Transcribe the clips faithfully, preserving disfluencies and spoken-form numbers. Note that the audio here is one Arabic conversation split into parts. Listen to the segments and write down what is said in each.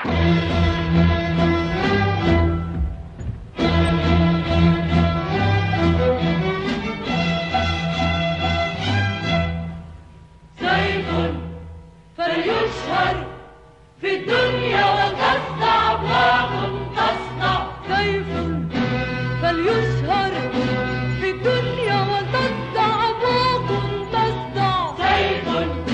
سيف فليشهر في الدنيا وتصنع أبواق تصنع. سيف فليشهر في الدنيا وتصنع أبواق تصنع. سيف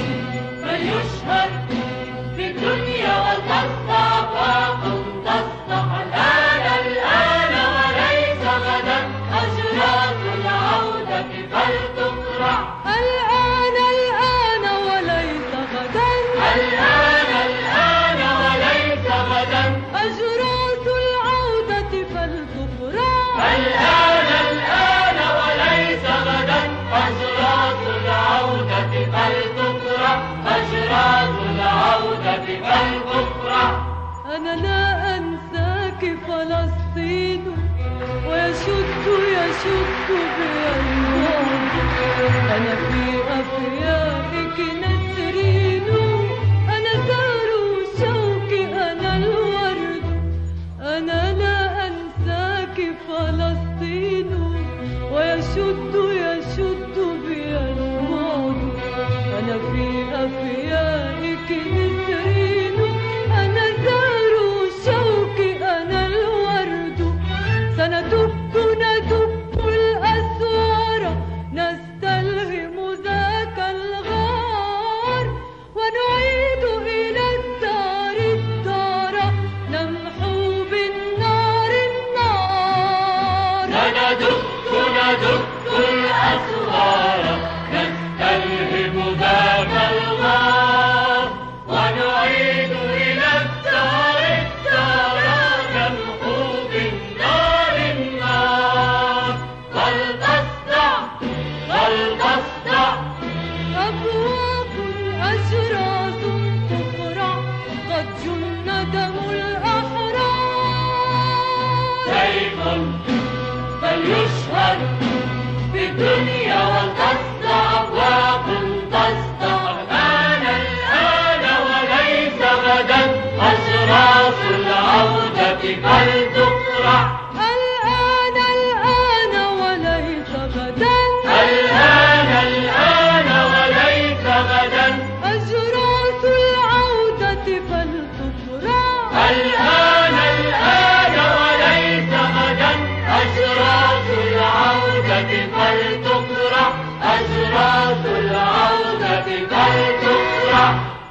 فليشهر في الدنيا وتصنع أبواق تصنع. الآن الآن وليس غدا أشراط العودة فلتقرع. الآن الآن وليس غدا. الآن الآن وليس غدا أشراط العودة فلتقرع. الآن الآن وليس غدا أشراط العودة فلتقرع. أشراط العودة فلتقرع. أنا لا أنساك فلسطين ويشد يشد بي البعد. أنا في أفيائك نسرين. أنا زهر شوك أنا الورد. أنا لا أنساك فلسطين ويشد يشد بي البعد. أنا في أفيائك نسرين. أنا زهر شوك أنا الورد. سندب ندب الأسوار نستلهم ذاك الغار ونعيد إلى الدار الدار نمحو بالنار النار. سندب ندب الأسوار نستلهم ذاك الغار ونعيد إلى الدار الدار نمحو بالنار النار. فلتصدع فلتصدع أبواق أشراط تقرع. قد جن دم الأحرار. سيف فليشهر في الدنيا وتصنع أبواق تصنع. الآن الآن وليس غدا أشراط العودة فلتقرع. الآن الآن وليس غدا. الآن الآن وليس غدا أشراط العودة فلتقرع. الآن الآن وليس غدا أشراط العودة فلتقرع. أشراط العودة فلتقرع.